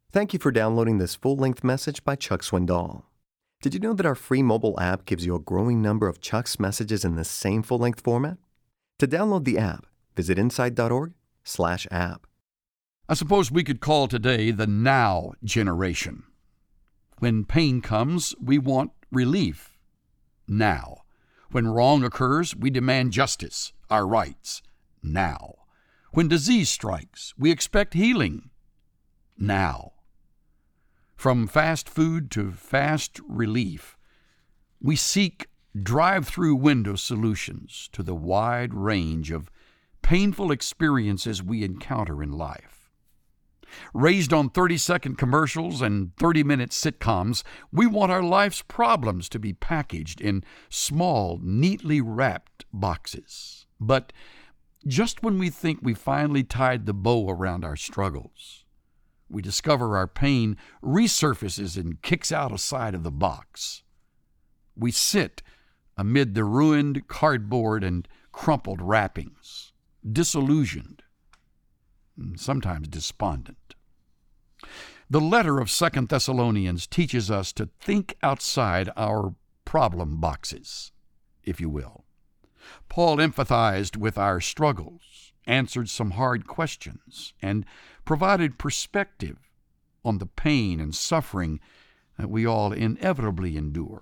Thank you for downloading this full-length message by Chuck Swindoll. Did you know that our free mobile app gives you a growing number of Chuck's messages in the same full-length format? To download the app, visit insight.org/app. I suppose we could call today the now generation. When pain comes, we want relief now. When wrong occurs, we demand justice, our rights, now. When disease strikes, we expect healing now. From fast food to fast relief, we seek drive-through window solutions to the wide range of painful experiences we encounter in life. Raised on 30-second commercials and 30-minute sitcoms, we want our life's problems to be packaged in small, neatly wrapped boxes. But just when we think we finally tied the bow around our struggles, we discover our pain resurfaces and kicks out a side of the box. We sit amid the ruined cardboard and crumpled wrappings, disillusioned, and sometimes despondent. The letter of 2 Thessalonians teaches us to think outside our problem boxes, if you will. Paul empathized with our struggles, answered some hard questions, and provided perspective on the pain and suffering that we all inevitably endure.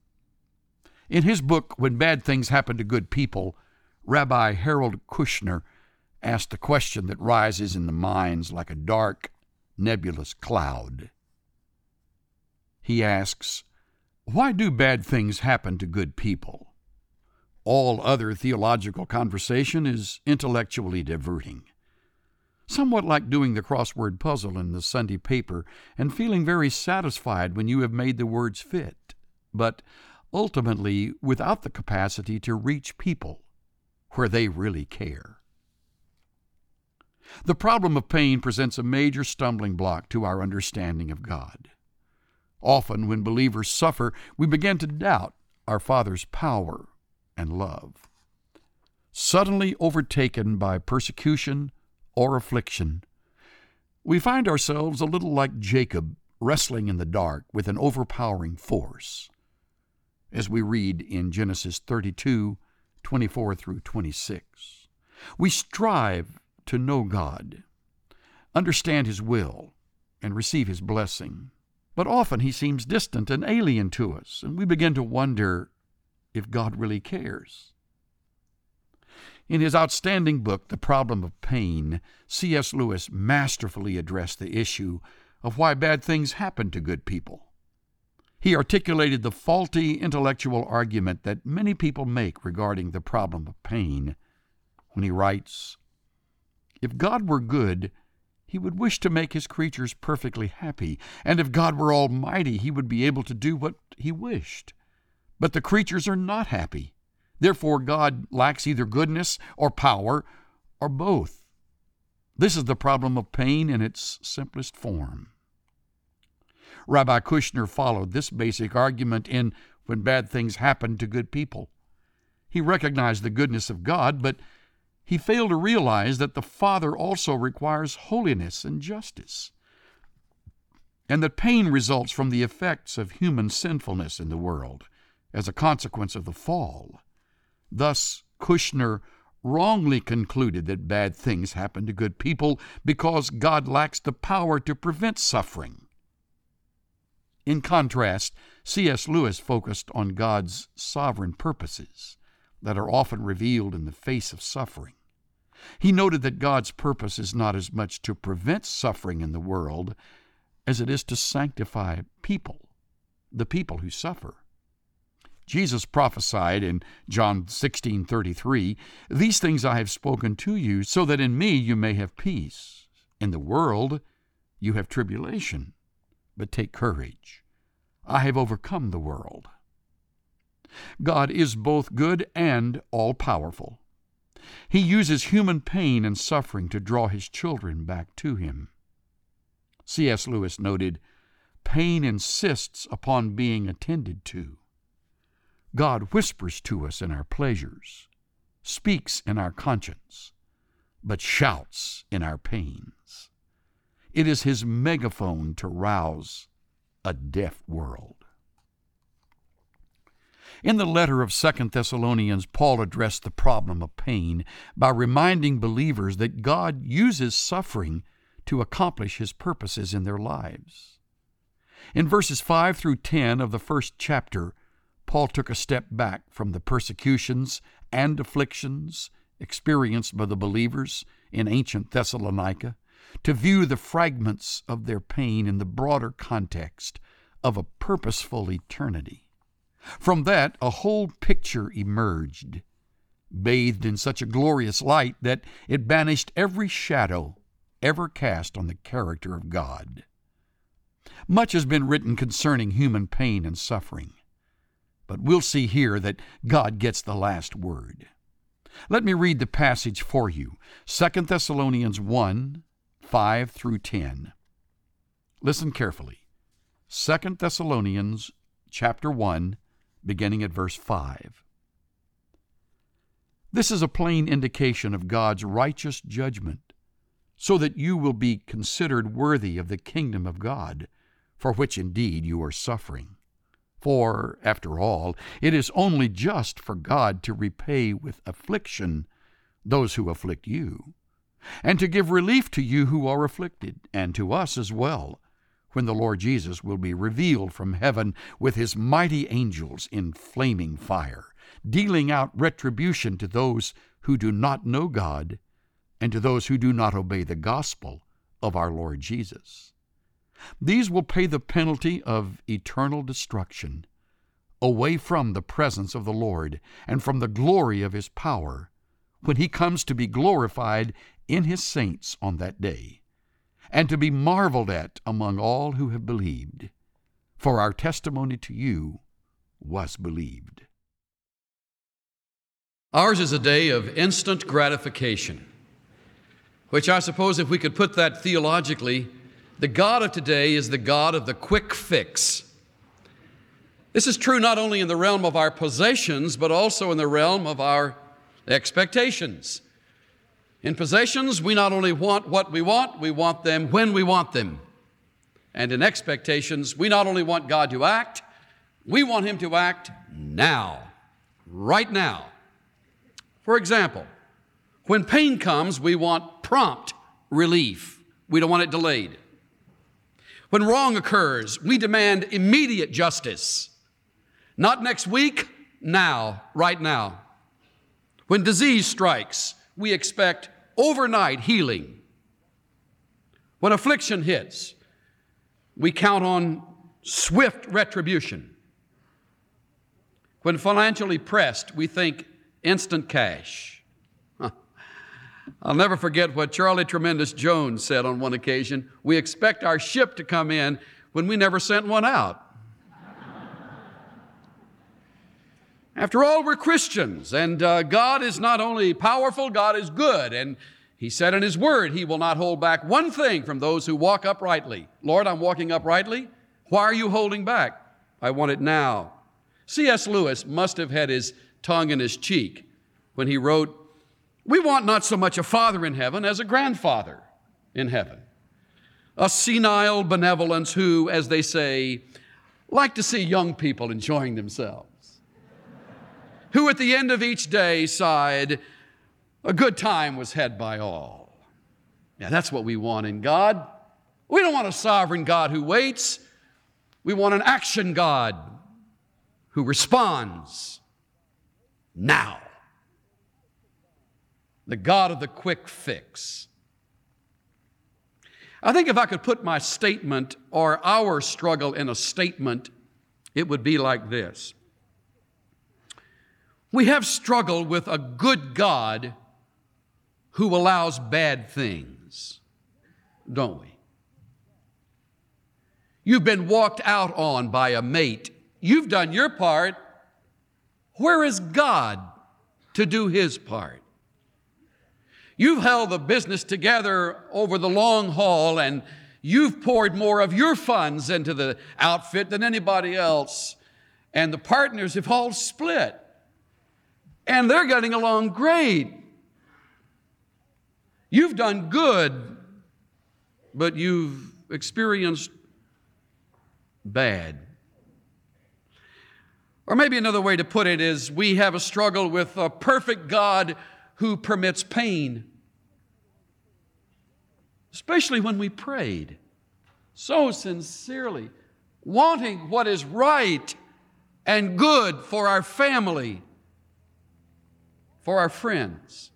In his book, When Bad Things Happen to Good People, Rabbi Harold Kushner asked a question that rises in the minds like a dark, nebulous cloud. He asks, why do bad things happen to good people? All other theological conversation is intellectually diverting. Somewhat like doing the crossword puzzle in the Sunday paper and feeling very satisfied when you have made the words fit, but ultimately without the capacity to reach people where they really care. The problem of pain presents a major stumbling block to our understanding of God. Often when believers suffer, we begin to doubt our Father's power and love. Suddenly overtaken by persecution or affliction, we find ourselves a little like Jacob wrestling in the dark with an overpowering force, as we read in Genesis 32:24 through 26. We strive to know God, understand His will, and receive His blessing. But often He seems distant and alien to us, and we begin to wonder if God really cares. In his outstanding book, The Problem of Pain, C.S. Lewis masterfully addressed the issue of why bad things happen to good people. He articulated the faulty intellectual argument that many people make regarding the problem of pain when he writes, if God were good, He would wish to make His creatures perfectly happy, and if God were almighty, He would be able to do what He wished. But the creatures are not happy. Therefore, God lacks either goodness or power or both. This is the problem of pain in its simplest form. Rabbi Kushner followed this basic argument in When Bad Things Happen to Good People. He recognized the goodness of God, but he failed to realize that the Father also requires holiness and justice, and that pain results from the effects of human sinfulness in the world as a consequence of the fall. Thus, Kushner wrongly concluded that bad things happen to good people because God lacks the power to prevent suffering. In contrast, C.S. Lewis focused on God's sovereign purposes that are often revealed in the face of suffering. He noted that God's purpose is not as much to prevent suffering in the world as it is to sanctify people, the people who suffer. Jesus prophesied in John 16:33, these things I have spoken to you, so that in me you may have peace. In the world you have tribulation, but take courage. I have overcome the world. God is both good and all-powerful. He uses human pain and suffering to draw His children back to Him. C.S. Lewis noted, pain insists upon being attended to. God whispers to us in our pleasures, speaks in our conscience, but shouts in our pains. It is his megaphone to rouse a deaf world. In the letter of 2 Thessalonians, Paul addressed the problem of pain by reminding believers that God uses suffering to accomplish his purposes in their lives. In verses 5 through 10 of the first chapter, Paul took a step back from the persecutions and afflictions experienced by the believers in ancient Thessalonica to view the fragments of their pain in the broader context of a purposeful eternity. From that, a whole picture emerged, bathed in such a glorious light that it banished every shadow ever cast on the character of God. Much has been written concerning human pain and suffering, but we'll see here that God gets the last word. Let me read the passage for you, 2 Thessalonians 1, 5 through 10. Listen carefully. 2 Thessalonians chapter 1, beginning at verse 5. This is a plain indication of God's righteous judgment, so that you will be considered worthy of the kingdom of God, for which indeed you are suffering. For, after all, it is only just for God to repay with affliction those who afflict you, and to give relief to you who are afflicted, and to us as well, when the Lord Jesus will be revealed from heaven with his mighty angels in flaming fire, dealing out retribution to those who do not know God and to those who do not obey the gospel of our Lord Jesus. These will pay the penalty of eternal destruction, away from the presence of the Lord and from the glory of his power, when he comes to be glorified in his saints on that day, and to be marveled at among all who have believed. For our testimony to you was believed. Ours is a day of instant gratification, which I suppose if we could put that theologically, the God of today is the God of the quick fix. This is true not only in the realm of our possessions, but also in the realm of our expectations. In possessions, we not only want what we want them when we want them. And in expectations, we not only want God to act, we want him to act now, right now. For example, when pain comes, we want prompt relief. We don't want it delayed. When wrong occurs, we demand immediate justice. Not next week, now, right now. When disease strikes, we expect overnight healing. When affliction hits, we count on swift retribution. When financially pressed, we think instant cash. I'll never forget what Charlie Tremendous Jones said on one occasion. We expect our ship to come in when we never sent one out. After all, we're Christians, and God is not only powerful, God is good. And he said in his word, he will not hold back one thing from those who walk uprightly. Lord, I'm walking uprightly. Why are you holding back? I want it now. C.S. Lewis must have had his tongue in his cheek when he wrote, "We want not so much a father in heaven as a grandfather in heaven. A senile benevolence who, as they say, like to see young people enjoying themselves. Who at the end of each day sighed, a good time was had by all." Yeah, that's what we want in God. We don't want a sovereign God who waits. We want an action God who responds now. The God of the quick fix. I think if I could put my statement or our struggle in a statement, it would be like this. We have struggled with a good God who allows bad things, don't we? You've been walked out on by a mate. You've done your part. Where is God to do his part? You've held the business together over the long haul, and you've poured more of your funds into the outfit than anybody else, and the partners have all split, and they're getting along great. You've done good. but you've experienced bad. Or maybe another way to put it is we have a struggle with a perfect God who permits pain. Especially when we prayed so sincerely, wanting what is right and good for our family, for our friends.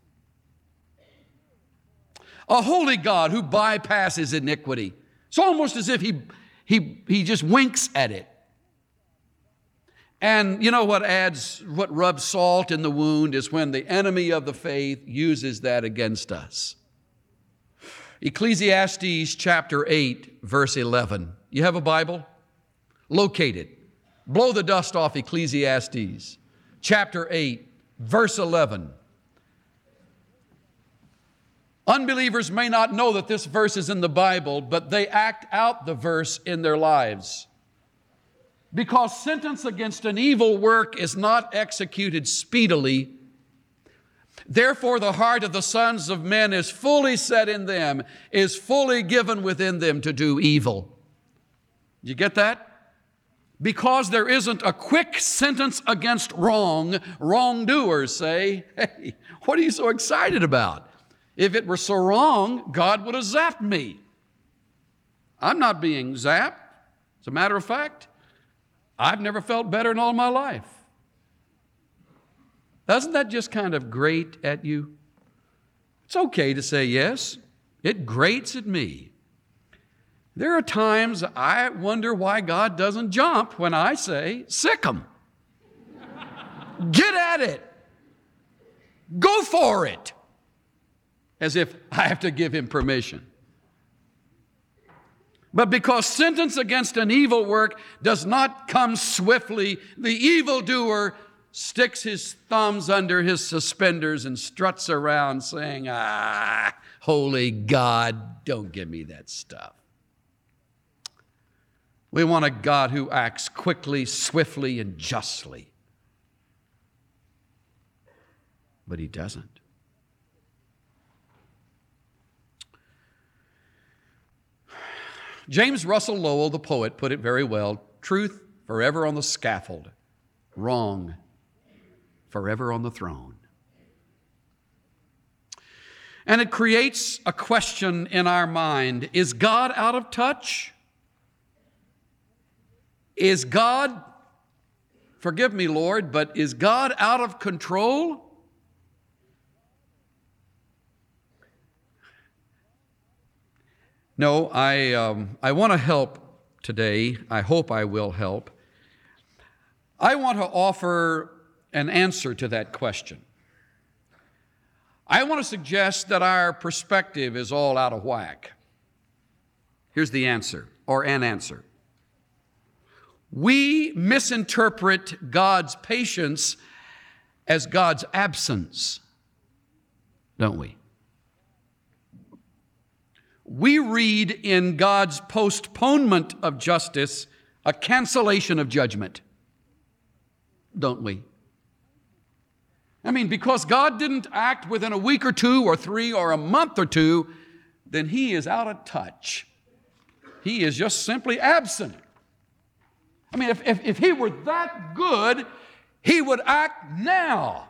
A holy God who bypasses iniquity. It's almost as if he just winks at it. And you know what rubs salt in the wound is when the enemy of the faith uses that against us. Ecclesiastes chapter 8, verse 11. You have a Bible? Locate it. Blow the dust off Ecclesiastes chapter 8, verse 11. Unbelievers may not know that this verse is in the Bible, but they act out the verse in their lives. Because sentence against an evil work is not executed speedily, therefore the heart of the sons of men is fully set in them, is fully given within them to do evil. Did you get that? Because there isn't a quick sentence against wrongdoers say, hey, what are you so excited about? If it were so wrong, God would have zapped me. I'm not being zapped. As a matter of fact, I've never felt better in all my life. Doesn't that just kind of grate at you? It's okay to say yes. It grates at me. There are times I wonder why God doesn't jump when I say, sick 'em. Get at it. Go for it. As if I have to give him permission. But because sentence against an evil work does not come swiftly, the evildoer sticks his thumbs under his suspenders and struts around saying, holy God, don't give me that stuff. We want a God who acts quickly, swiftly, and justly. But he doesn't. James Russell Lowell, the poet, put it very well. Truth forever on the scaffold, wrong forever on the throne. And it creates a question in our mind. Is God out of touch? Is God, forgive me, Lord, but is God out of control? No, I want to help today. I hope I will help. I want to offer an answer to that question. I want to suggest that our perspective is all out of whack. Here's the answer, or an answer. We misinterpret God's patience as God's absence, don't we? We read in God's postponement of justice a cancellation of judgment, don't we? I mean, because God didn't act within a week or two or three or a month or two, then he is out of touch. He is just simply absent. I mean, if he were that good, he would act now.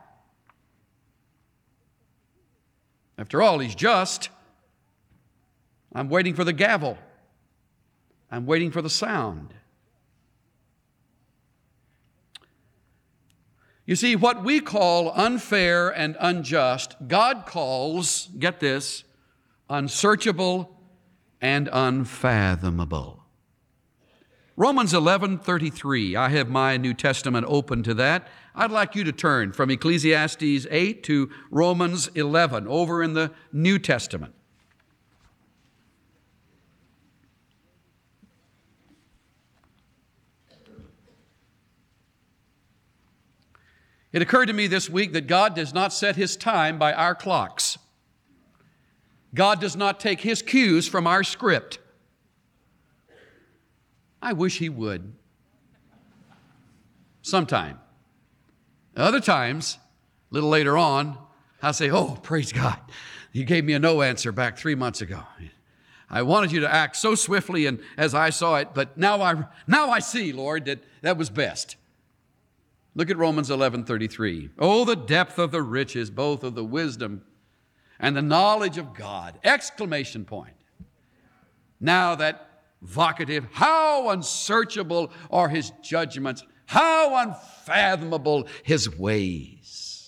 After all, he's just. I'm waiting for the gavel. I'm waiting for the sound. You see, what we call unfair and unjust, God calls, get this, unsearchable and unfathomable. Romans 11:33. I have my New Testament open to that. I'd like you to turn from Ecclesiastes 8 to Romans 11, over in the New Testament. It occurred to me this week that God does not set his time by our clocks. God does not take his cues from our script. I wish he would. Sometime. Other times, a little later on, I'll say, oh, praise God. You gave me a no answer back 3 months ago. I wanted you to act so swiftly and as I saw it, but now I see, Lord, that was best. Look at Romans 11:33. Oh, the depth of the riches, both of the wisdom and the knowledge of God. Exclamation point. Now that vocative, how unsearchable are his judgments, how unfathomable his ways.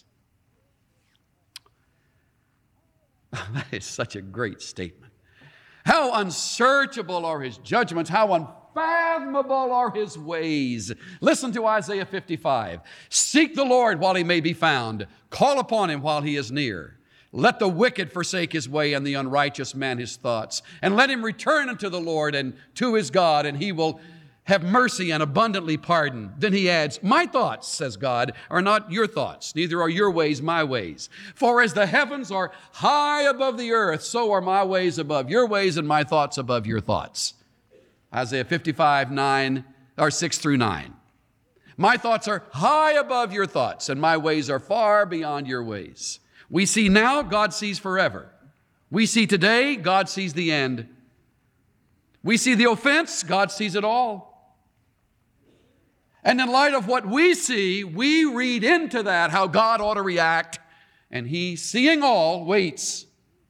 That is such a great statement. How unsearchable are his judgments, how unfathomable are his ways. Listen to Isaiah 55. Seek the Lord while he may be found. Call upon him while he is near. Let the wicked forsake his way and the unrighteous man his thoughts. And let him return unto the Lord and to his God, and he will have mercy and abundantly pardon. Then he adds, my thoughts, says God, are not your thoughts, neither are your ways my ways. For as the heavens are high above the earth, so are my ways above your ways and my thoughts above your thoughts. Isaiah 55, 6 through 9. My thoughts are high above your thoughts, and my ways are far beyond your ways. We see now, God sees forever. We see today, God sees the end. We see the offense, God sees it all. And in light of what we see, we read into that how God ought to react. And he, seeing all, waits.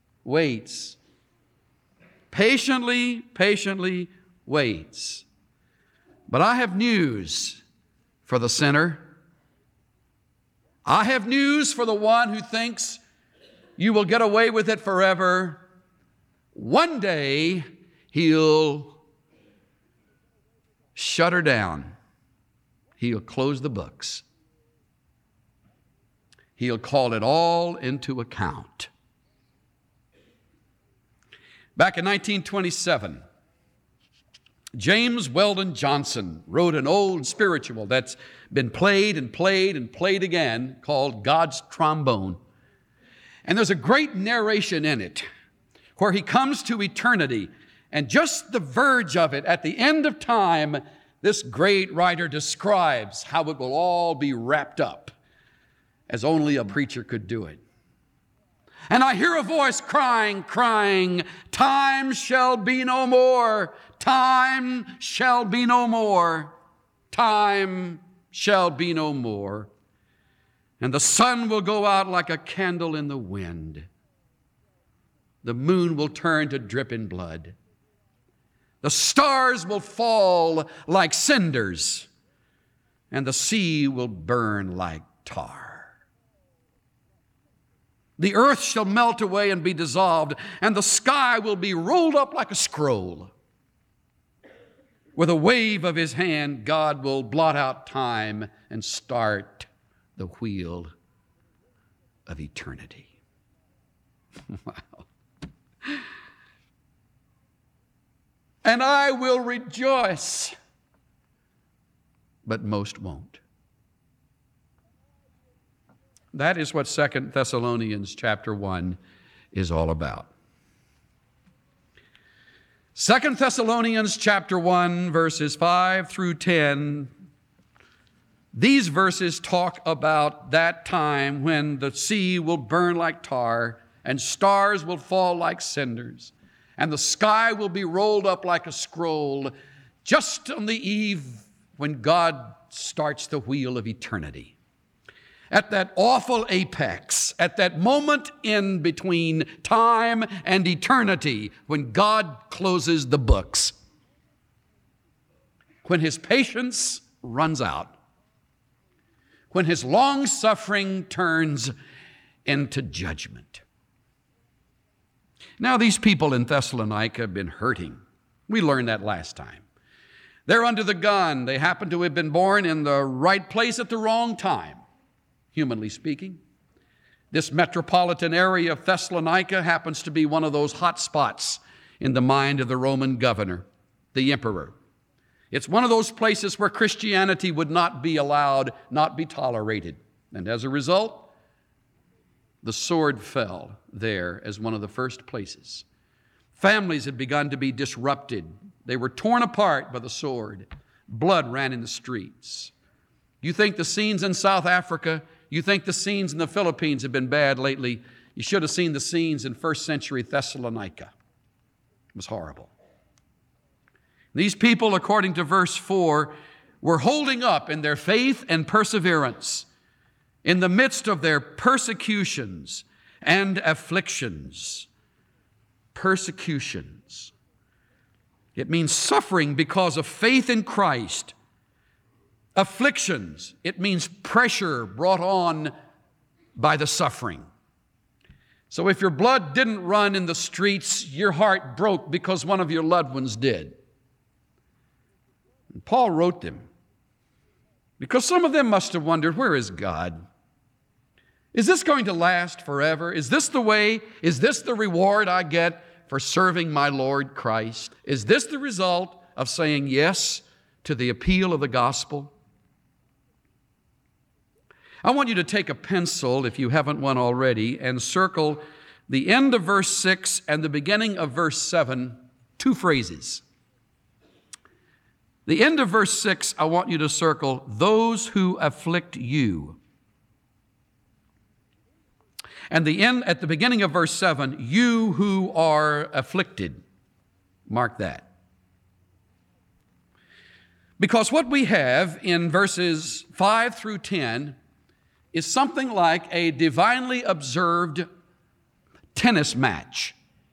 Patiently waits. But I have news for the sinner. I have news for the one who thinks you will get away with it forever. One day, he'll shut her down. He'll close the books. He'll call it all into account. Back in 1927, James Weldon Johnson wrote an old spiritual that's been played and played and played again called God's Trombone. And there's a great narration in it where he comes to eternity and just the verge of it at the end of time. This great writer describes how it will all be wrapped up as only a preacher could do it. And I hear a voice crying, time shall be no more, time shall be no more, time shall be no more. And the sun will go out like a candle in the wind. The moon will turn to dripping blood. The stars will fall like cinders, and the sea will burn like tar. The earth shall melt away and be dissolved, and the sky will be rolled up like a scroll. With a wave of his hand, God will blot out time and start the wheel of eternity. Wow. And I will rejoice, but most won't. That is what 2 Thessalonians chapter 1 is all about. 2 Thessalonians chapter 1, verses 5 through 10, these verses talk about that time when the sea will burn like tar and stars will fall like cinders, and the sky will be rolled up like a scroll, just on the eve when God starts the wheel of eternity. At that awful apex, at that moment in between time and eternity, when God closes the books, when his patience runs out, when his long suffering turns into judgment. Now, these people in Thessalonica have been hurting. We learned that last time. They're under the gun. They happen to have been born in the right place at the wrong time, humanly speaking. This metropolitan area of Thessalonica happens to be one of those hot spots in the mind of the Roman governor, the emperor. It's one of those places where Christianity would not be allowed, not be tolerated. And as a result, the sword fell there as one of the first places. Families had begun to be disrupted. They were torn apart by the sword. Blood ran in the streets. You think the scenes in South Africa, you think the scenes in the Philippines have been bad lately. You should have seen the scenes in first century Thessalonica. It was horrible. These people, according to verse 4, were holding up in their faith and perseverance in the midst of their persecutions and afflictions. Persecutions. It means suffering because of faith in Christ. Afflictions. It means pressure brought on by the suffering. So if your blood didn't run in the streets, your heart broke because one of your loved ones did. And Paul wrote them because some of them must have wondered, where is God? Is this going to last forever? Is this the way? Is this the reward I get for serving my Lord Christ? Is this the result of saying yes to the appeal of the gospel? I want you to take a pencil, if you haven't one already, and circle the end of verse 6 and the beginning of verse 7, two phrases. The end of verse 6, I want you to circle, those who afflict you. And at the beginning of verse 7, you who are afflicted. Mark that. Because what we have in verses 5 through 10 is something like a divinely observed tennis match,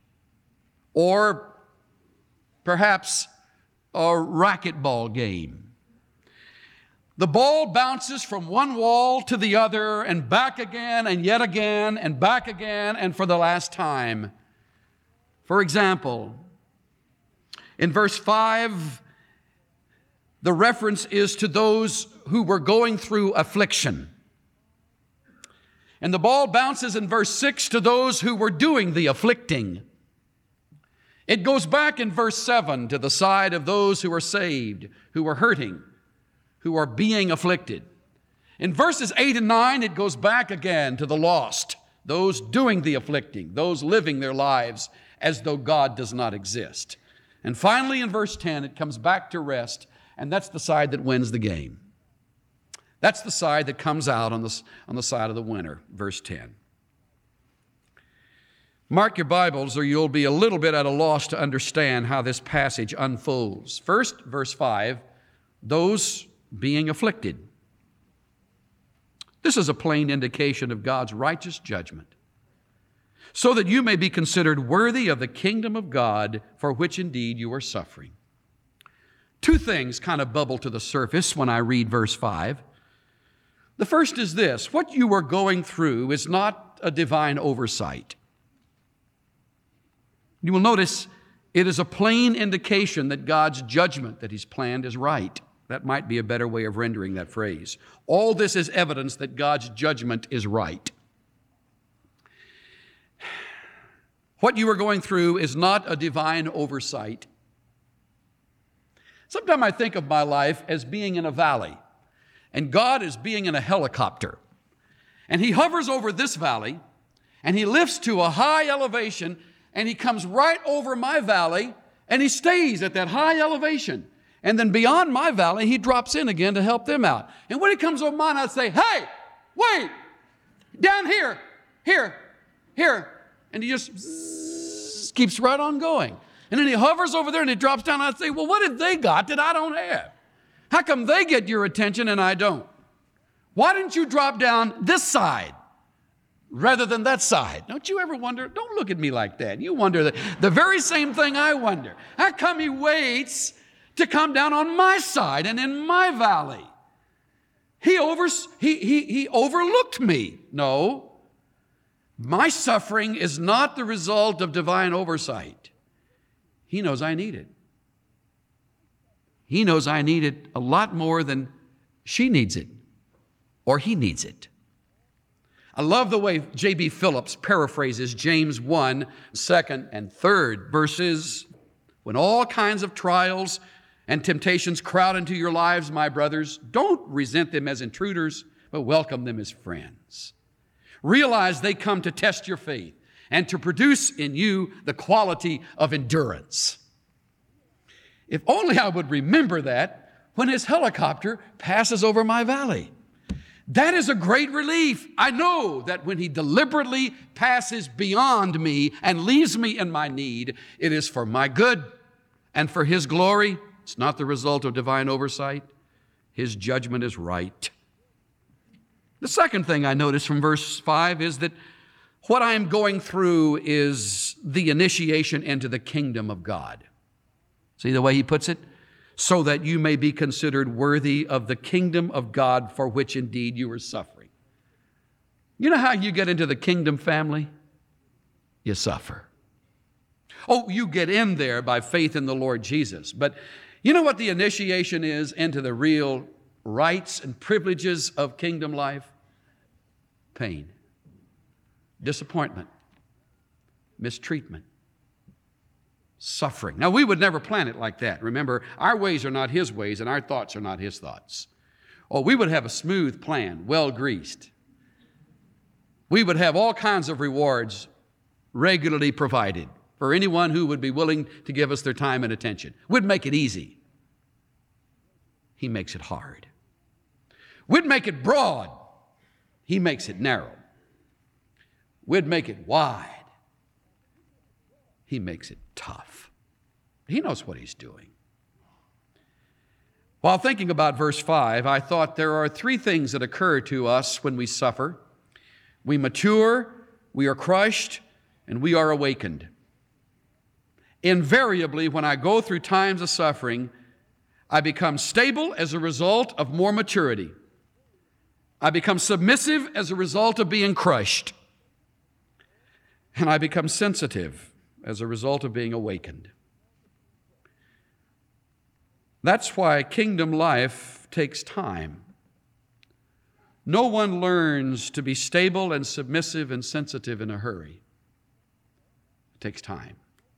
or perhaps a racquetball game. The ball bounces from one wall to the other and back again and yet again and back again and for the last time. For example, in verse 5, the reference is to those who were going through affliction. And the ball bounces in verse 6 to those who were doing the afflicting. It goes back in verse 7 to the side of those who are saved, who are hurting, who are being afflicted. In verses 8 and 9, it goes back again to the lost, those doing the afflicting, those living their lives as though God does not exist. And finally, in verse 10, it comes back to rest, and that's the side that wins the game. That's the side that comes out on the side of the winner, verse 10. Mark your Bibles, or you'll be a little bit at a loss to understand how this passage unfolds. First, verse 5, those being afflicted. This is a plain indication of God's righteous judgment, so that you may be considered worthy of the kingdom of God, for which indeed you are suffering. Two things kind of bubble to the surface when I read verse 5. The first is this: what you are going through is not a divine oversight. You will notice it is a plain indication that God's judgment that He's planned is right. That might be a better way of rendering that phrase. All this is evidence that God's judgment is right. What you are going through is not a divine oversight. Sometimes I think of my life as being in a valley, and God is being in a helicopter. And He hovers over this valley, and He lifts to a high elevation, and He comes right over my valley, and He stays at that high elevation. And then beyond my valley, He drops in again to help them out. And when He comes over mine, I'd say, hey, wait, down here, here. And He just keeps right on going. And then He hovers over there and He drops down. And I'd say, well, what have they got that I don't have? How come they get your attention and I don't? Why didn't you drop down this side rather than that side? Don't you ever wonder? Don't look at me like that. You wonder the very same thing I wonder. How come He waits to come down on my side and in my valley? He overlooked me. No, my suffering is not the result of divine oversight. He knows I need it. He knows I need it a lot more than she needs it or he needs it. I love the way J.B. Phillips paraphrases James 1, 2nd and 3rd verses. When all kinds of trials and temptations crowd into your lives, my brothers, don't resent them as intruders, but welcome them as friends. Realize they come to test your faith and to produce in you the quality of endurance. If only I would remember that when His helicopter passes over my valley. That is a great relief. I know that when He deliberately passes beyond me and leaves me in my need, it is for my good and for His glory. It's not the result of divine oversight. His judgment is right. The second thing I notice from verse 5 is that what I am going through is the initiation into the kingdom of God. See the way he puts it? So that you may be considered worthy of the kingdom of God for which indeed you are suffering. You know how you get into the kingdom family? You suffer. Oh, you get in there by faith in the Lord Jesus. But you know what the initiation is into the real rights and privileges of kingdom life? Pain, disappointment, mistreatment, suffering. Now, we would never plan it like that. Remember, our ways are not His ways, and our thoughts are not His thoughts. Oh, we would have a smooth plan, well greased. We would have all kinds of rewards regularly provided for anyone who would be willing to give us their time and attention. We'd make it easy. He makes it hard. We'd make it broad. He makes it narrow. We'd make it wide. He makes it tough. He knows what He's doing. While thinking about verse 5, I thought there are three things that occur to us when we suffer. We mature, we are crushed, and we are awakened. Invariably, when I go through times of suffering, I become stable as a result of more maturity. I become submissive as a result of being crushed. And I become sensitive as a result of being awakened. That's why kingdom life takes time. No one learns to be stable and submissive and sensitive in a hurry. It takes time.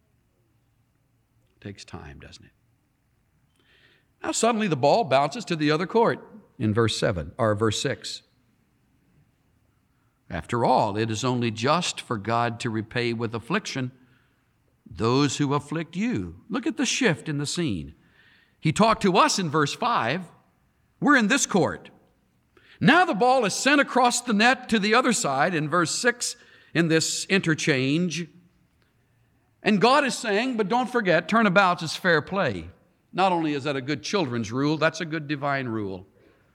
It takes time, doesn't it? Now suddenly the ball bounces to the other court in verse 6. After all, it is only just for God to repay with affliction those who afflict you. Look at the shift in the scene. He talked to us in verse 5. We're in this court. Now the ball is sent across the net to the other side in verse 6 in this interchange. And God is saying, but don't forget, turnabout is fair play. Not only is that a good children's rule, that's a good divine rule.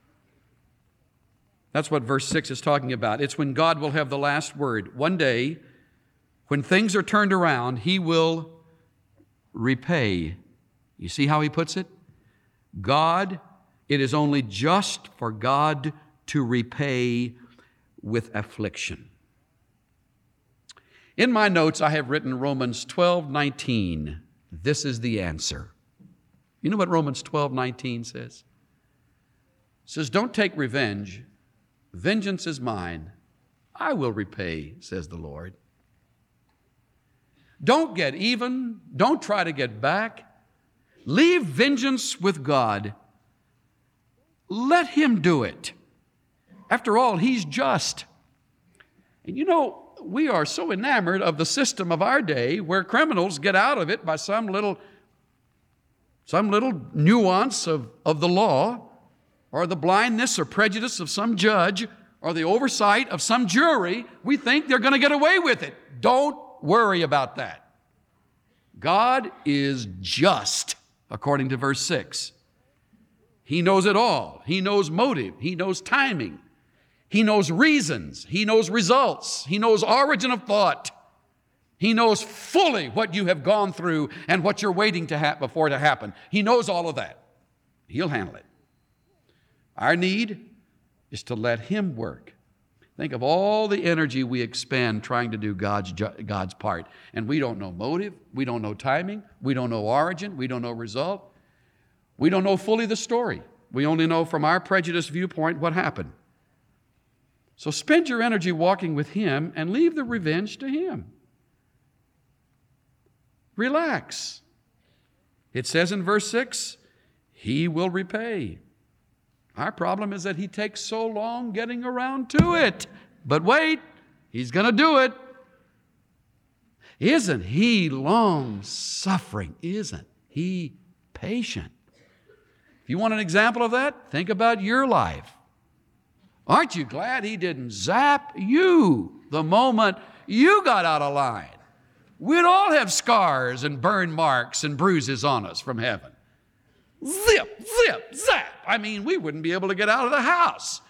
That's what verse 6 is talking about. It's when God will have the last word. One day, when things are turned around, He will repay. You see how He puts it? It is only just for God to repay with affliction. In my notes, I have written Romans 12:19. This is the answer. You know what Romans 12:19 says? It says, don't take revenge. Vengeance is mine. I will repay, says the Lord. Don't get even. Don't try to get back. Leave vengeance with God. Let Him do it. After all, He's just. And you know, we are so enamored of the system of our day where criminals get out of it by some little nuance of the law, or the blindness or prejudice of some judge, or the oversight of some jury. We think they're going to get away with it. Don't worry about that. God is just, according to verse 6. He knows it all. He knows motive. He knows timing. He knows reasons. He knows results. He knows origin of thought. He knows fully what you have gone through and what you're waiting to happen. He knows all of that. He'll handle it. Our need is to let Him work. Think of all the energy we expend trying to do God's part. And we don't know motive. We don't know timing. We don't know origin. We don't know result. We don't know fully the story. We only know from our prejudiced viewpoint what happened. So spend your energy walking with Him and leave the revenge to Him. Relax. It says in verse 6, He will repay. Our problem is that He takes so long getting around to it. But wait, He's going to do it. Isn't He long-suffering? Isn't He patient? If you want an example of that, think about your life. Aren't you glad He didn't zap you the moment you got out of line? We'd all have scars and burn marks and bruises on us from heaven. Zip, zip, zap. I mean, we wouldn't be able to get out of the house.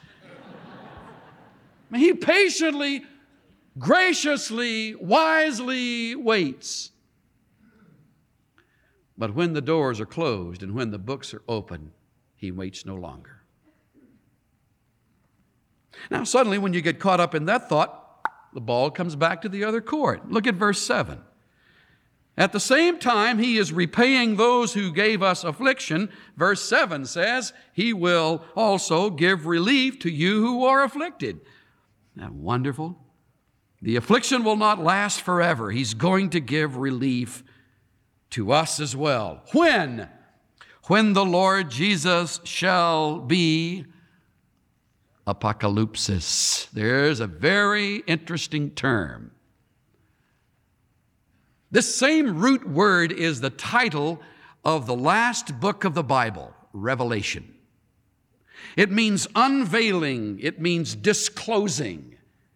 He patiently, graciously, wisely waits. But when the doors are closed and when the books are open, He waits no longer. Now, suddenly, when you get caught up in that thought, the ball comes back to the other court. Look at verse 7. At the same time, He is repaying those who gave us affliction. Verse 7 says, He will also give relief to you who are afflicted. Isn't that wonderful? The affliction will not last forever. He's going to give relief to us as well. When? When the Lord Jesus shall be apocalypsis. There's a very interesting term. This same root word is the title of the last book of the Bible, Revelation. It means unveiling. It means disclosing.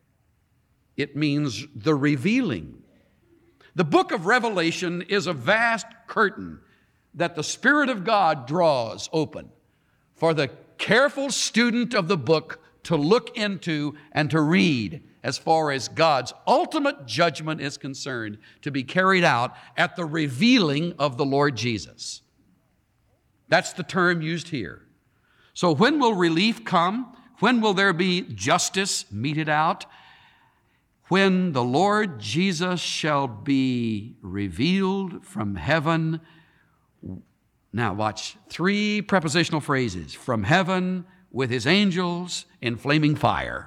It means the revealing. The book of Revelation is a vast curtain that the Spirit of God draws open for the careful student of the book to look into and to read as far as God's ultimate judgment is concerned, to be carried out at the revealing of the Lord Jesus. That's the term used here. So when will relief come? When will there be justice meted out? When the Lord Jesus shall be revealed from heaven. Now watch, 3 prepositional phrases. From heaven, with His angels in flaming fire.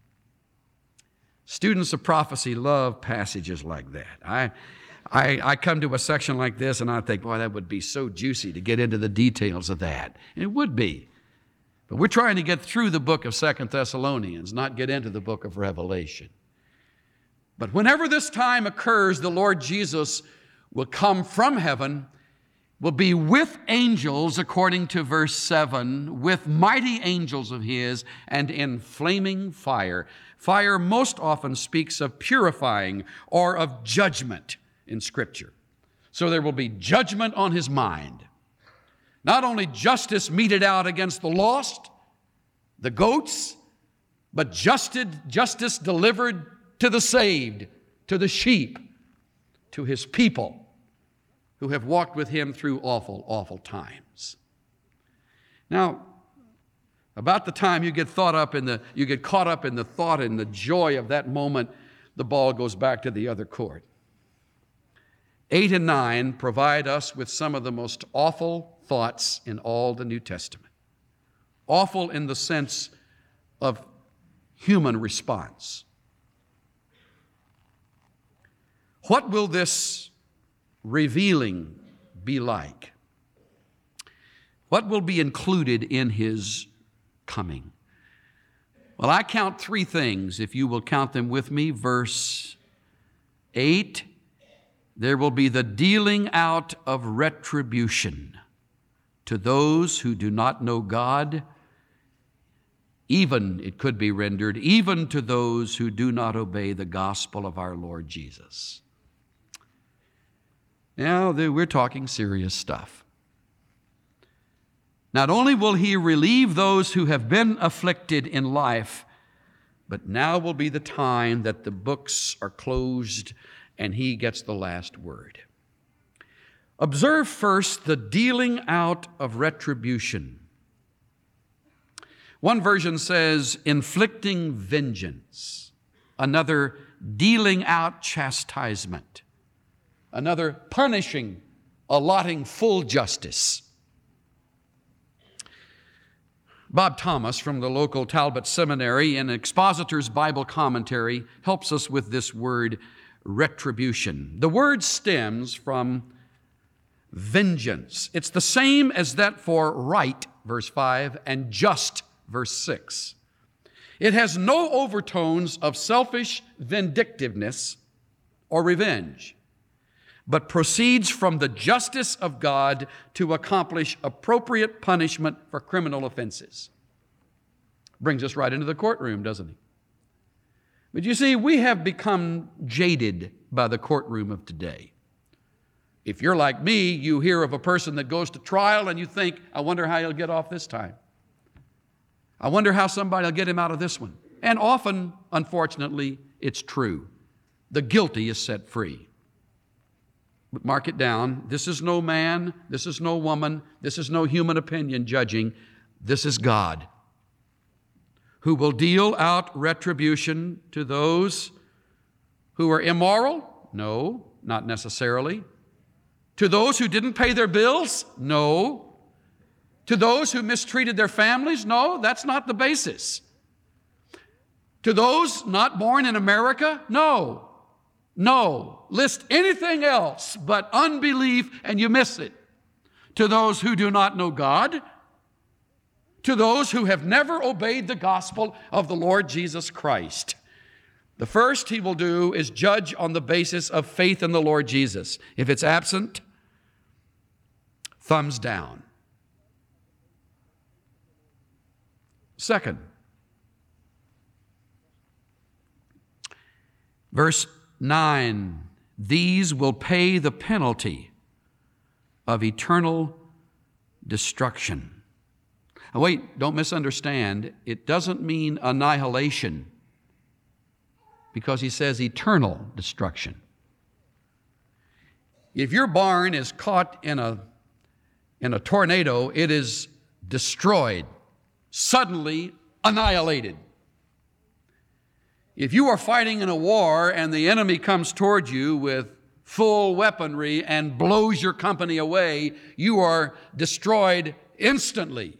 Students of prophecy love passages like that. I come to a section like this and I think, boy, that would be so juicy to get into the details of that. And it would be. But we're trying to get through the book of 2 Thessalonians, not get into the book of Revelation. But whenever this time occurs, the Lord Jesus will come from heaven, will be with angels, according to verse 7, with mighty angels of His, and in flaming fire. Fire most often speaks of purifying or of judgment in Scripture. So there will be judgment on His mind. Not only justice meted out against the lost, the goats, but justice delivered to the saved, to the sheep, to His people who have walked with Him through awful, awful times. Now, about the time you get caught up in the thought and the joy of that moment, the ball goes back to the other court. 8 and 9 provide us with some of the most awful thoughts in all the New Testament. Awful in the sense of human response. What will this revealing be like? What will be included in His coming? Well, I count 3 things, if you will count them with me. Verse 8, there will be the dealing out of retribution to those who do not know God, even, it could be rendered, even to those who do not obey the gospel of our Lord Jesus. Now, we're talking serious stuff. Not only will He relieve those who have been afflicted in life, but now will be the time that the books are closed and He gets the last word. Observe first the dealing out of retribution. One version says, inflicting vengeance. Another, dealing out chastisement. Another, punishing, allotting full justice. Bob Thomas from the local Talbot Seminary in Expositor's Bible Commentary helps us with this word retribution. The word stems from vengeance. It's the same as that for right, verse 5, and just, verse 6. It has no overtones of selfish vindictiveness or revenge, but proceeds from the justice of God to accomplish appropriate punishment for criminal offenses. Brings us right into the courtroom, doesn't he? But you see, we have become jaded by the courtroom of today. If you're like me, you hear of a person that goes to trial and you think, I wonder how he'll get off this time. I wonder how somebody will get him out of this one. And often, unfortunately, it's true. The guilty is set free. But mark it down. This is no man. This is no woman. This is no human opinion judging. This is God, who will deal out retribution to those who are immoral? No, not necessarily. To those who didn't pay their bills? No. To those who mistreated their families? No, that's not the basis. To those not born in America? No. No. List anything else but unbelief and you miss it. To those who do not know God? To those who have never obeyed the gospel of the Lord Jesus Christ. The first he will do is judge on the basis of faith in the Lord Jesus. If it's absent, thumbs down. Second, verse 9, these will pay the penalty of eternal destruction. Now wait, don't misunderstand. It doesn't mean annihilation, because he says eternal destruction. If your barn is caught in a tornado, it is destroyed, suddenly annihilated. If you are fighting in a war and the enemy comes toward you with full weaponry and blows your company away, you are destroyed instantly.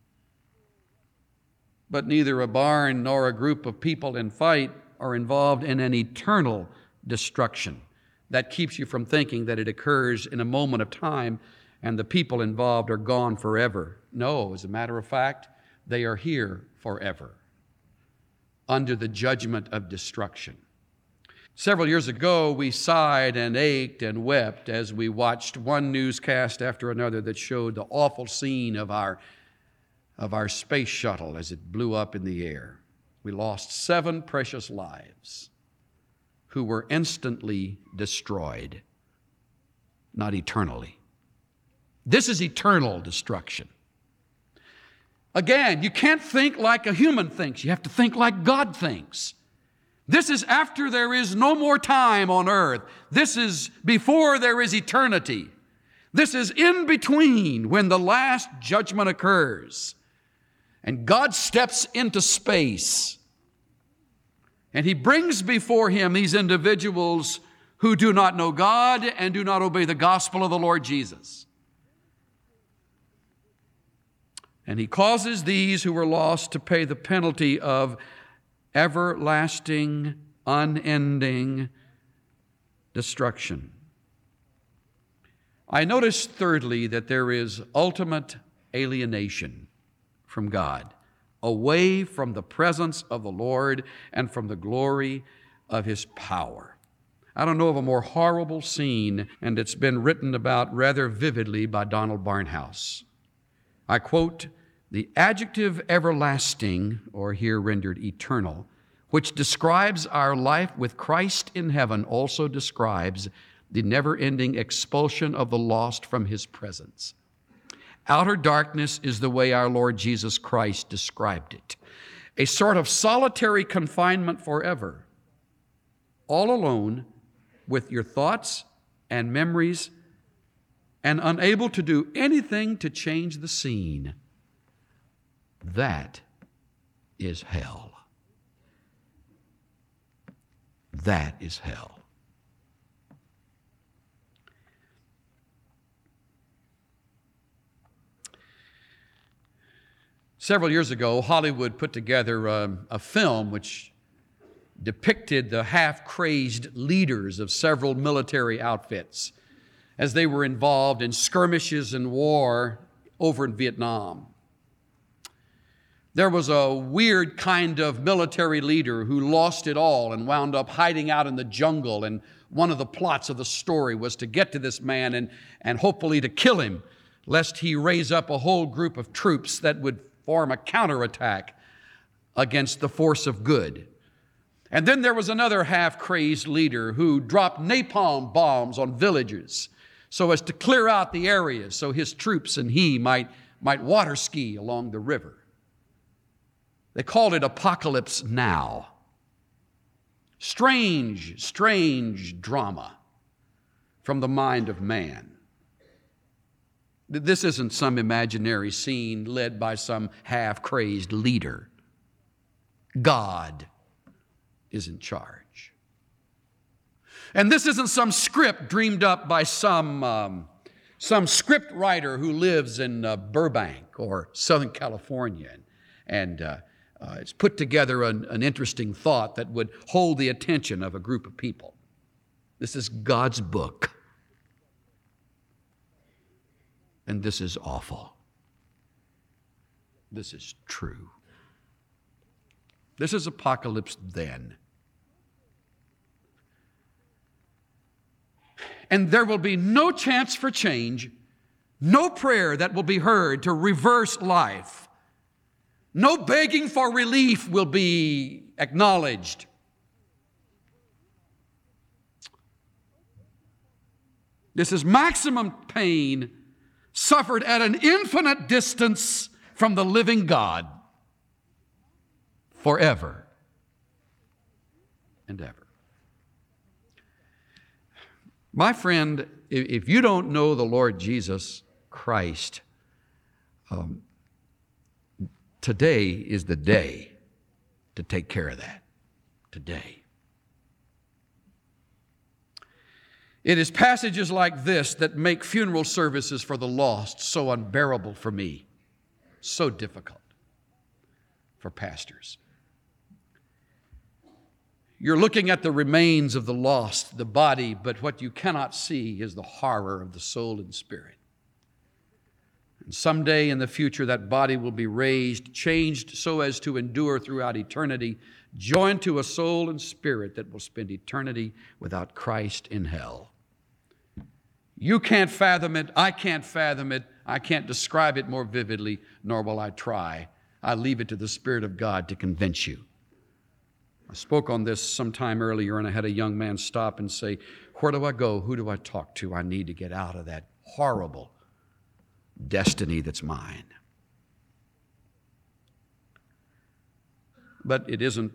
But neither a barn nor a group of people in fight are involved in an eternal destruction. That keeps you from thinking that it occurs in a moment of time and the people involved are gone forever. No, as a matter of fact, they are here forever, under the judgment of destruction. Several years ago, we sighed and ached and wept as we watched one newscast after another that showed the awful scene of our space shuttle as it blew up in the air. We lost 7 precious lives who were instantly destroyed, not eternally. This is eternal destruction. Again, you can't think like a human thinks. You have to think like God thinks. This is after there is no more time on earth. This is before there is eternity. This is in between when the last judgment occurs. And God steps into space. And He brings before Him these individuals who do not know God and do not obey the gospel of the Lord Jesus. And He causes these who were lost to pay the penalty of everlasting, unending destruction. I notice, thirdly, that there is ultimate alienation from God, away from the presence of the Lord and from the glory of His power. I don't know of a more horrible scene, and it's been written about rather vividly by Donald Barnhouse. I quote, "The adjective everlasting," or here rendered eternal, which describes our life with Christ in heaven, also describes the never-ending expulsion of the lost from His presence. Outer darkness is the way our Lord Jesus Christ described it. A sort of solitary confinement forever, all alone with your thoughts and memories and unable to do anything to change the scene. That is hell. That is hell. Several years ago, Hollywood put together a film which depicted the half-crazed leaders of several military outfits as they were involved in skirmishes and war over in Vietnam. There was a weird kind of military leader who lost it all and wound up hiding out in the jungle, and one of the plots of the story was to get to this man and hopefully to kill him, lest he raise up a whole group of troops that would form a counterattack against the force of good. And then there was another half-crazed leader who dropped napalm bombs on villages so as to clear out the areas so his troops and he might water ski along the river. They called it Apocalypse Now. Strange, strange drama from the mind of man. This isn't some imaginary scene led by some half-crazed leader. God is in charge. And this isn't some script dreamed up by some script writer who lives in Burbank or Southern California, and it's put together an interesting thought that would hold the attention of a group of people. This is God's book. And this is awful. This is true. This is Apocalypse then. And there will be no chance for change, no prayer that will be heard to reverse life. No begging for relief will be acknowledged. This is maximum pain suffered at an infinite distance from the living God forever and ever. My friend, if you don't know the Lord Jesus Christ, today is the day to take care of that. Today. It is passages like this that make funeral services for the lost so unbearable for me, so difficult for pastors. You're looking at the remains of the lost, the body, but what you cannot see is the horror of the soul and spirit. And someday in the future, that body will be raised, changed so as to endure throughout eternity, joined to a soul and spirit that will spend eternity without Christ in hell. You can't fathom it. I can't fathom it. I can't describe it more vividly, nor will I try. I leave it to the Spirit of God to convince you. I spoke on this sometime earlier, and I had a young man stop and say, "Where do I go? Who do I talk to? I need to get out of that horrible destiny that's mine." But it isn't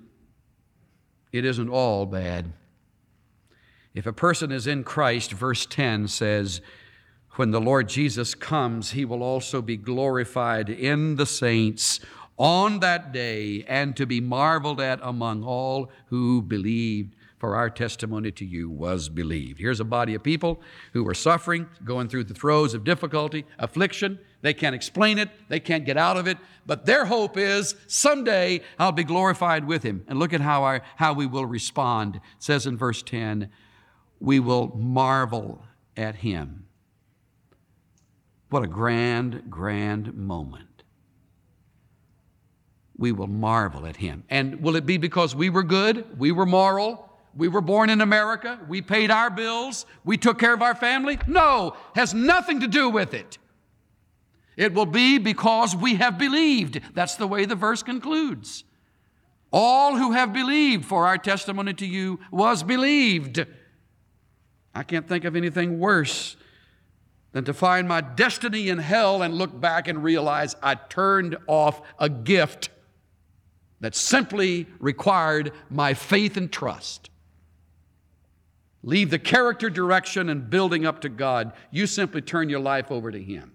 all bad. If a person is in Christ, verse 10 says, when the Lord Jesus comes, he will also be glorified in the saints on that day, and to be marveled at among all who believed, for our testimony to you was believed. Here's a body of people who are suffering, going through the throes of difficulty, affliction. They can't explain it. They can't get out of it. But their hope is someday I'll be glorified with him. And look at how we will respond. It says in verse 10, we will marvel at him. What a grand, grand moment. We will marvel at him. And will it be because we were good, we were moral, we were born in America, we paid our bills, we took care of our family? No, has nothing to do with it. It will be because we have believed. That's the way the verse concludes. All who have believed, for our testimony to you was believed. I can't think of anything worse than to find my destiny in hell and look back and realize I turned off a gift that simply required my faith and trust. Leave the character, direction, and building up to God. You simply turn your life over to him.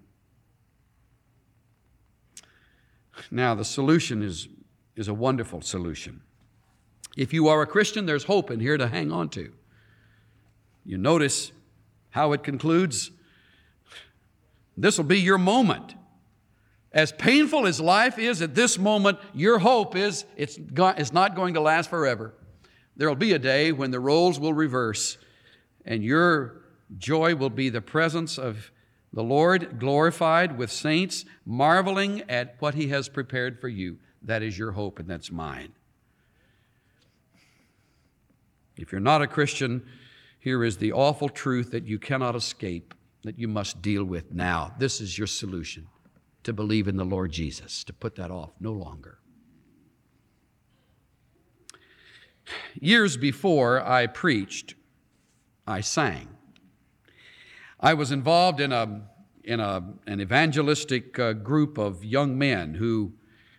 Now, the solution is a wonderful solution. If you are a Christian, there's hope in here to hang on to. You notice how it concludes. This will be your moment. As painful as life is at this moment, your hope is it's not going to last forever. There will be a day when the roles will reverse, and your joy will be the presence of the Lord glorified with saints, marveling at what he has prepared for you. That is your hope, and that's mine. If you're not a Christian, here is the awful truth that you cannot escape, that you must deal with now. This is your solution, to believe in the Lord Jesus, to put that off no longer. Years before I preached, I sang. I was involved in an evangelistic group of young men who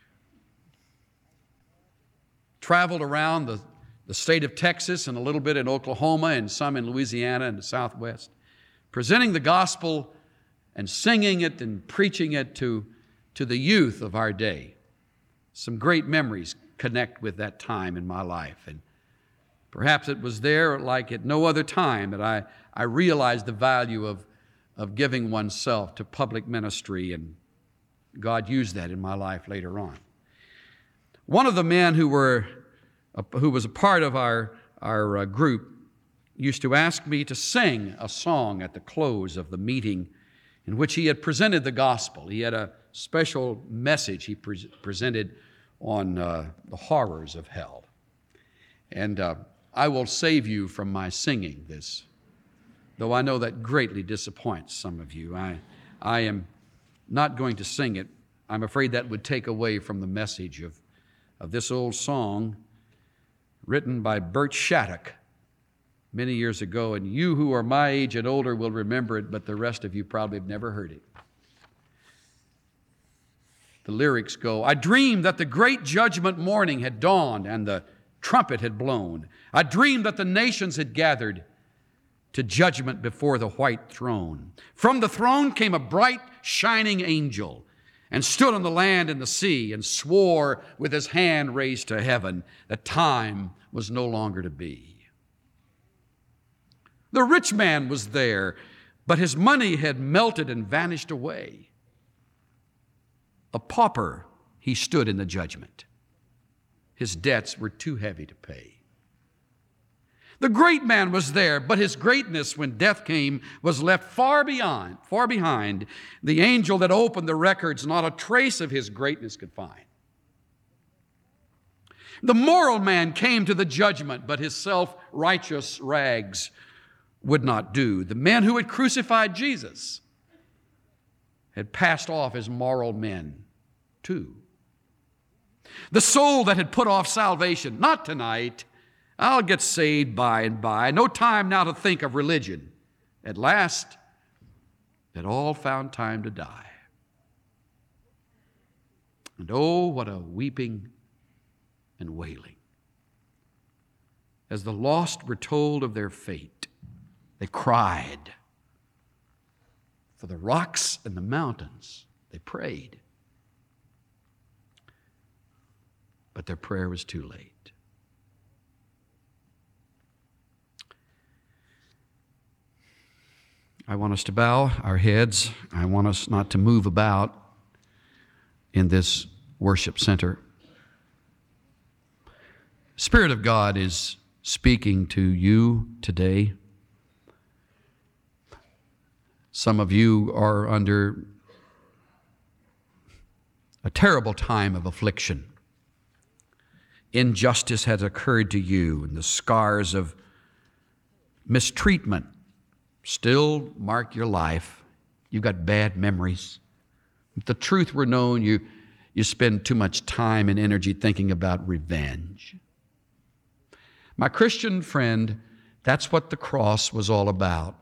traveled around the state of Texas and a little bit in Oklahoma and some in Louisiana and the Southwest, presenting the gospel and singing it and preaching it to the youth of our day. Some great memories connect with that time in my life. And perhaps it was there, like at no other time, that I realized the value of giving oneself to public ministry, and God used that in my life later on. One of the men who was a part of our group used to ask me to sing a song at the close of the meeting in which he had presented the gospel. He had a special message he presented on the horrors of hell. And I will save you from my singing this, though I know that greatly disappoints some of you. I am not going to sing it. I'm afraid that would take away from the message of this old song written by Bert Shattuck many years ago, and you who are my age and older will remember it, but the rest of you probably have never heard it. The lyrics go, I dreamed that the great judgment morning had dawned and the trumpet had blown. I dreamed that the nations had gathered to judgment before the white throne. From the throne came a bright, shining angel and stood on the land and the sea and swore with his hand raised to heaven that time was no longer to be. The rich man was there, but his money had melted and vanished away. A pauper, he stood in the judgment. His debts were too heavy to pay. The great man was there, but his greatness, when death came, was left far behind. The angel that opened the records, not a trace of his greatness could find. The moral man came to the judgment, but his self-righteous rags would not do. The men who had crucified Jesus had passed off as moral men too. The soul that had put off salvation, not tonight, I'll get saved by and by, no time now to think of religion. At last, it all found time to die. And oh, what a weeping and wailing. As the lost were told of their fate, they cried. For the rocks and the mountains, they prayed. But their prayer was too late. I want us to bow our heads. I want us not to move about in this worship center. Spirit of God is speaking to you today. Some of you are under a terrible time of affliction. Injustice has occurred to you, and the scars of mistreatment still mark your life. You've got bad memories. If the truth were known, you spend too much time and energy thinking about revenge. My Christian friend, that's what the cross was all about.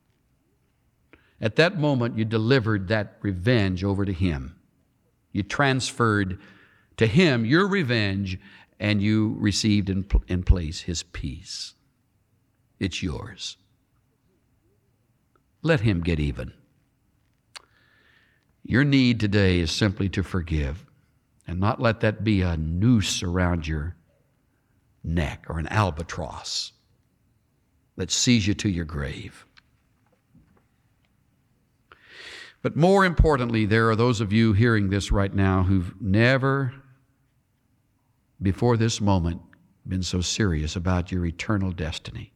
At that moment, you delivered that revenge over to Him. You transferred to Him your revenge, and you received in place His peace. It's yours. Let Him get even. Your need today is simply to forgive and not let that be a noose around your neck or an albatross that sees you to your grave. But more importantly, there are those of you hearing this right now who've never before this moment been so serious about your eternal destiny.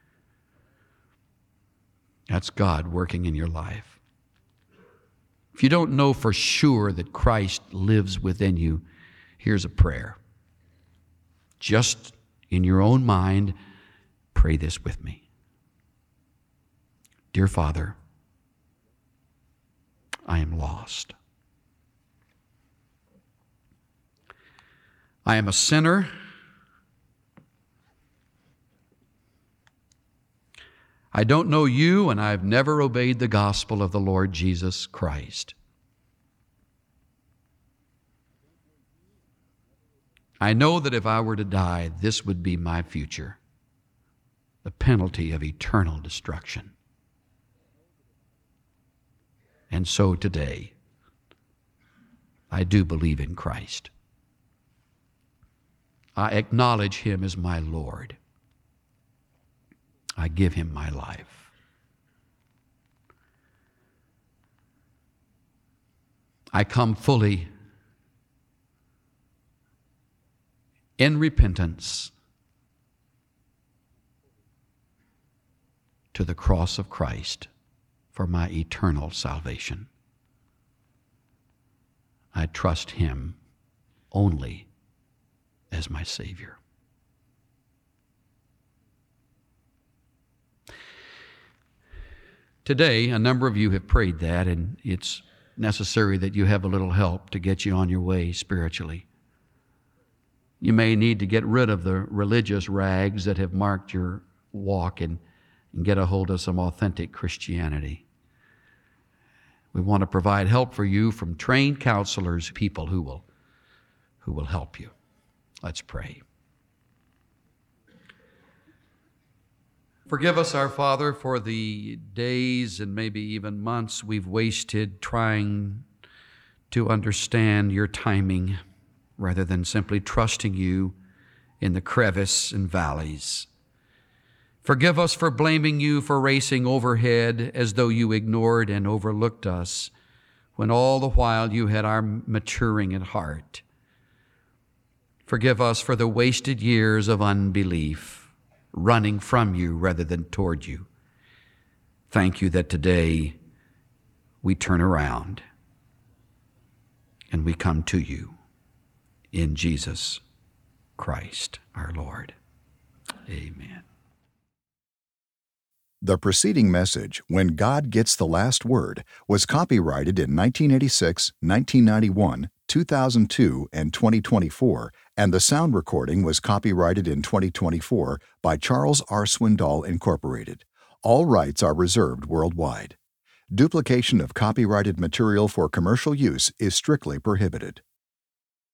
That's God working in your life. If you don't know for sure that Christ lives within you, here's a prayer. Just in your own mind, pray this with me. Dear Father, I am lost. I am a sinner I don't know you, and I've never obeyed the gospel of the Lord Jesus Christ. I know that if I were to die, this would be my future, the penalty of eternal destruction. And so today, I do believe in Christ. I acknowledge Him as my Lord. I give Him my life. I come fully in repentance to the cross of Christ for my eternal salvation. I trust Him only as my Savior. Today, a number of you have prayed that, and it's necessary that you have a little help to get you on your way spiritually. You may need to get rid of the religious rags that have marked your walk and get a hold of some authentic Christianity. We want to provide help for you from trained counselors, people who will help you. Let's pray. Forgive us, our Father, for the days and maybe even months we've wasted trying to understand your timing rather than simply trusting you in the crevice and valleys. Forgive us for blaming you for racing overhead as though you ignored and overlooked us, when all the while you had our maturing at heart. Forgive us for the wasted years of unbelief, running from you rather than toward you. Thank you that today we turn around and we come to you in Jesus Christ our Lord. Amen. The preceding message, When God Gets the Last Word, was copyrighted in 1986, 1991, 2002, and 2024, and the sound recording was copyrighted in 2024 by Charles R. Swindoll, Incorporated. All rights are reserved worldwide. Duplication of copyrighted material for commercial use is strictly prohibited.